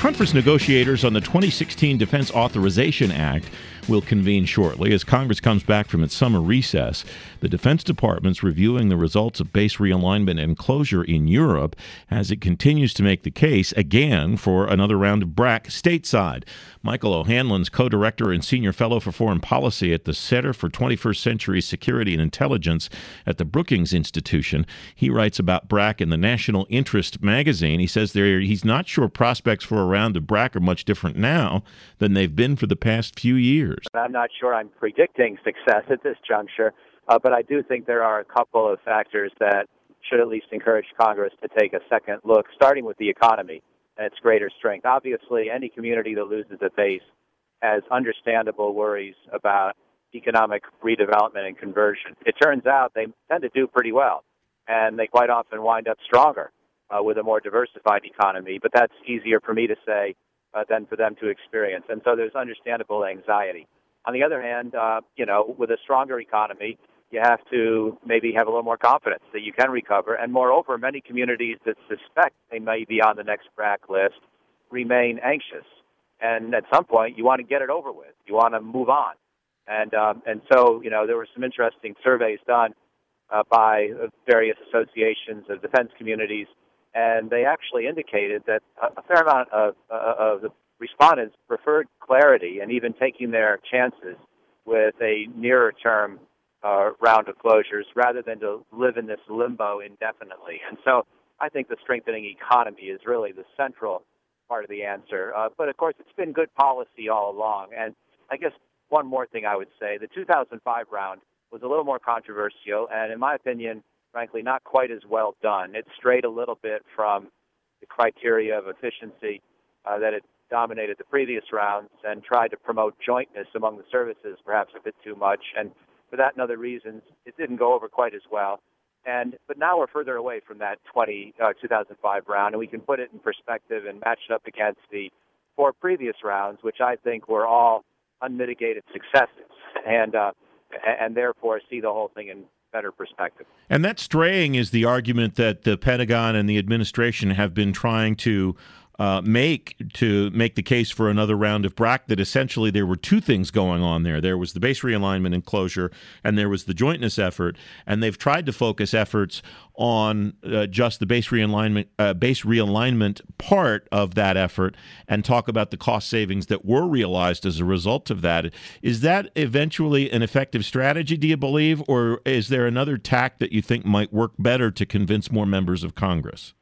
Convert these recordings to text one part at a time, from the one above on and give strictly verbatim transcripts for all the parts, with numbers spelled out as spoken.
Conference negotiators on the twenty sixteen Defense Authorization Act will convene shortly as Congress comes back from its summer recess. The Defense Department's reviewing the results of base realignment and closure in Europe as it continues to make the case again for another round of B R A C stateside. Michael O'Hanlon's co-director and senior fellow for foreign policy at the Center for twenty-first Century Security and Intelligence at the Brookings Institution. He writes about B R A C in the National Interest magazine. He says there he's not sure prospects for a round of B R A C are much different now than they've been for the past few years. I'm not sure I'm predicting success at this juncture, uh, but I do think there are a couple of factors that should at least encourage Congress to take a second look, starting with the economy and its greater strength. Obviously, any community that loses a base has understandable worries about economic redevelopment and conversion. It turns out they tend to do pretty well, and they quite often wind up stronger uh, with a more diversified economy, but that's easier for me to say uh, than for them to experience. And so there's understandable anxiety. On the other hand, uh, you know, with a stronger economy, you have to maybe have a little more confidence that you can recover. And moreover, many communities that suspect they may be on the next B R A C list remain anxious. And at some point, you want to get it over with. You want to move on. And um, and so, you know, there were some interesting surveys done uh, by various associations of defense communities, and they actually indicated that a fair amount of, uh, of the respondents preferred clarity and even taking their chances with a nearer-term uh, round of closures rather than to live in this limbo indefinitely. And so I think the strengthening economy is really the central part of the answer. Uh, but, of course, it's been good policy all along. And I guess one more thing I would say, the two thousand five round was a little more controversial and, in my opinion, frankly, not quite as well done. It strayed a little bit from the criteria of efficiency uh, that had dominated the previous rounds and tried to promote jointness among the services perhaps a bit too much. And for that and other reasons, it didn't go over quite as well. And but now we're further away from that twenty, uh, two thousand five round, and we can put it in perspective and match it up against the four previous rounds, which I think were all unmitigated successes, and uh, and therefore see the whole thing in better perspective. And that straying is the argument that the Pentagon and the administration have been trying to uh, make to make the case for another round of B R A C, that essentially there were two things going on there. There was the base realignment and closure, and there was the jointness effort, and they've tried to focus efforts on uh, just the base realignment, uh, base realignment part of that effort and talk about the cost savings that were realized as a result of that. Is that eventually an effective strategy, do you believe, or is there another tack that you think might work better to convince more members of Congress?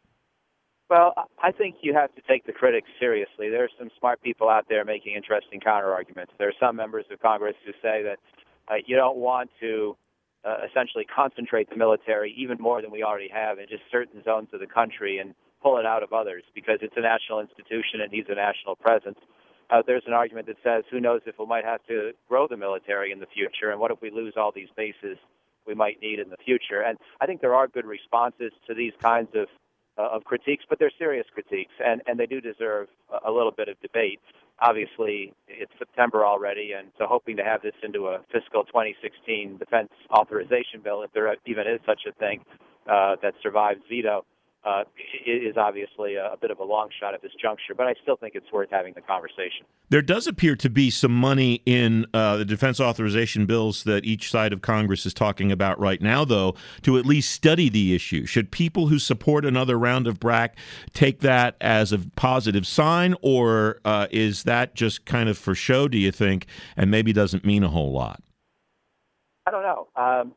Well, I think you have to take the critics seriously. There are some smart people out there making interesting counter-arguments. There are some members of Congress who say that uh, you don't want to uh, essentially concentrate the military even more than we already have in just certain zones of the country and pull it out of others because it's a national institution and needs a national presence. Uh, there's an argument that says, who knows if we might have to grow the military in the future, and what if we lose all these bases we might need in the future? And I think there are good responses to these kinds of Uh, of critiques, but they're serious critiques, and, and they do deserve a, a little bit of debate. Obviously, it's September already, and so hoping to have this into a fiscal twenty sixteen defense authorization bill, if there even is such a thing, uh, that survives veto, uh, is obviously a, a bit of a long shot at this juncture, but I still think it's worth having the conversation. There does appear to be some money in uh, the defense authorization bills that each side of Congress is talking about right now, though, to at least study the issue. Should people who support another round of B R A C take that as a positive sign, or uh, is that just kind of for show, do you think, and maybe doesn't mean a whole lot? I don't know. Um,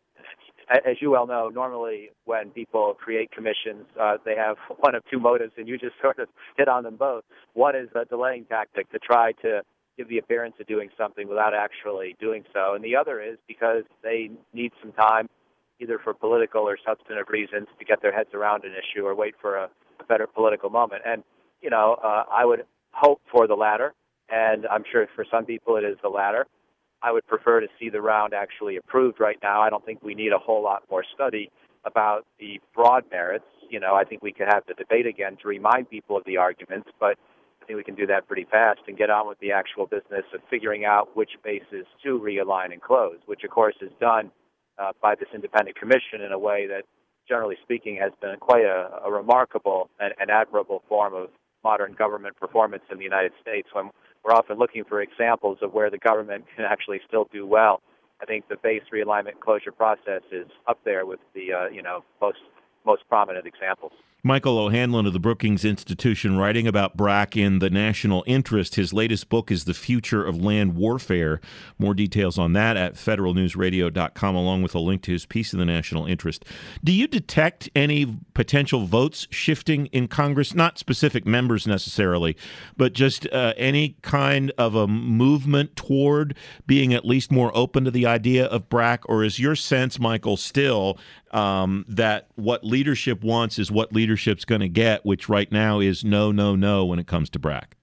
As you well know, normally when people create commissions, uh, they have one of two motives, and you just sort of hit on them both. One is a delaying tactic to try to give the appearance of doing something without actually doing so. And the other is because they need some time, either for political or substantive reasons, to get their heads around an issue or wait for a, a better political moment. And, you know, uh, I would hope for the latter, and I'm sure for some people it is the latter. I would prefer to see the round actually approved right now. I don't think we need a whole lot more study about the broad merits. You know, I think we could have the debate again to remind people of the arguments, but I think we can do that pretty fast and get on with the actual business of figuring out which bases to realign and close, which, of course, is done uh, by this independent commission in a way that, generally speaking, has been quite a, a remarkable and, and admirable form of modern government performance in the United States. When we're often looking for examples of where the government can actually still do well, I think the base realignment and closure process is up there with the uh, you know most most prominent examples. Michael O'Hanlon of the Brookings Institution, writing about BRAC in The National Interest. His latest book is The Future of Land Warfare. More details on that at federal news radio dot com, along with a link to his piece in The National Interest. Do you detect any potential votes shifting in Congress? Not specific members necessarily, but just uh, any kind of a movement toward being at least more open to the idea of BRAC? Or is your sense, Michael, still um, that what leadership wants is what leadership's going to get, which right now is no, no, no when it comes to BRAC?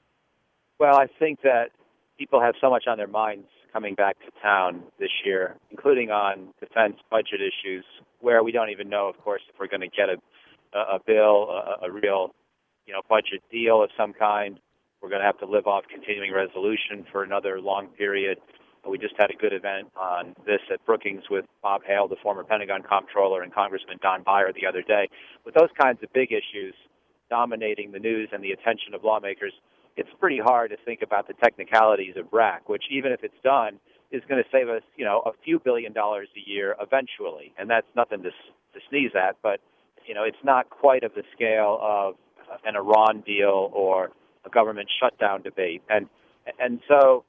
Well, I think that people have so much on their minds coming back to town this year, including on defense budget issues, where we don't even know, of course, if we're going to get a, a bill, a, a real, you know, budget deal of some kind. We're going to have to live off continuing resolution for another long period. We just had a good event on this at Brookings with Bob Hale, the former Pentagon comptroller, and Congressman Don Beyer the other day. With those kinds of big issues dominating the news and the attention of lawmakers, it's pretty hard to think about the technicalities of BRAC, which, even if it's done, is going to save us, you know, a few billion dollars a year eventually. And that's nothing to, to sneeze at, but, you know, it's not quite of the scale of an Iran deal or a government shutdown debate. And and so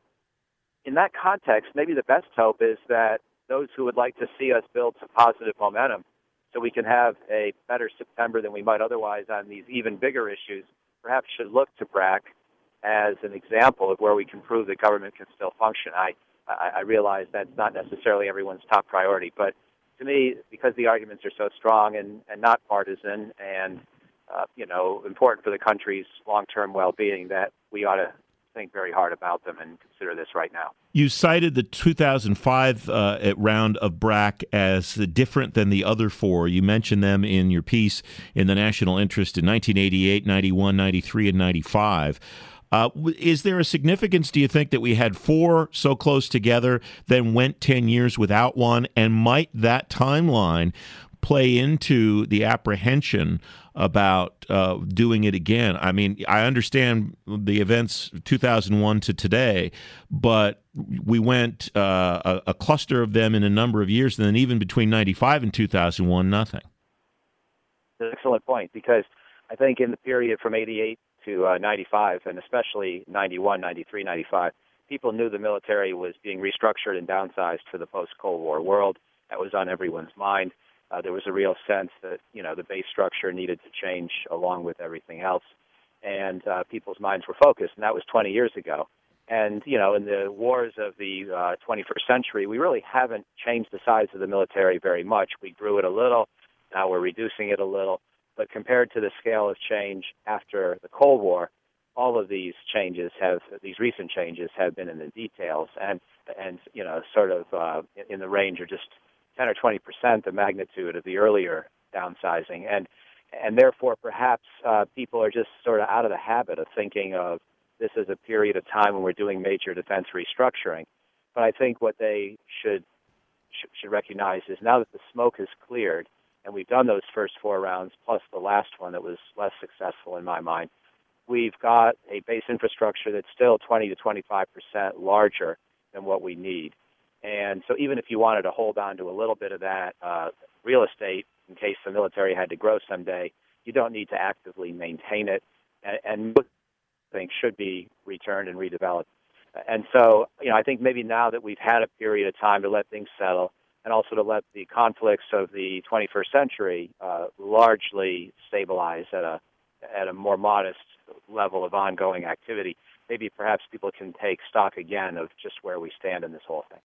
in that context, maybe the best hope is that those who would like to see us build some positive momentum so we can have a better September than we might otherwise on these even bigger issues, perhaps should look to BRAC as an example of where we can prove that government can still function. I, I, I realize that's not necessarily everyone's top priority, but to me, because the arguments are so strong and, and not partisan and, uh, you know, important for the country's long-term well-being, that we ought to think very hard about them and consider this right now. You cited the two thousand five uh, round of BRAC as different than the other four. You mentioned them in your piece in The National Interest in nineteen eighty-eight, ninety-one, ninety-three, and ninety-five. Uh, is there a significance, do you think, that we had four so close together, then went ten years without one, and might that timeline play into the apprehension about uh, doing it again? I mean, I understand the events two thousand one to today, but we went uh, a, a cluster of them in a number of years, and then even between ninety-five and two thousand one, nothing. That's an excellent point, because I think in the period from eighty-eight to uh, ninety-five, and especially ninety-one, ninety-three, ninety-five, people knew the military was being restructured and downsized for the post-Cold War world. That was on everyone's mind. Uh, there was a real sense that, you know, the base structure needed to change along with everything else. And uh, people's minds were focused, and that was twenty years ago. And, you know, in the wars of the uh, twenty-first century, we really haven't changed the size of the military very much. We grew it a little. Now we're reducing it a little. But compared to the scale of change after the Cold War, all of these changes have, these recent changes have been in the details and, and you know, sort of uh, in the range of just ten or twenty percent the magnitude of the earlier downsizing. And and therefore, perhaps uh, people are just sort of out of the habit of thinking of this as a period of time when we're doing major defense restructuring. But I think what they should sh- should recognize is now that the smoke has cleared, and we've done those first four rounds, plus the last one that was less successful in my mind, we've got a base infrastructure that's still twenty to twenty-five percent larger than what we need. And so even if you wanted to hold on to a little bit of that uh, real estate in case the military had to grow someday, you don't need to actively maintain it. And, and most things should be returned and redeveloped. And so, you know, I think maybe now that we've had a period of time to let things settle and also to let the conflicts of the twenty-first century uh, largely stabilize at a at a more modest level of ongoing activity, maybe perhaps people can take stock again of just where we stand in this whole thing.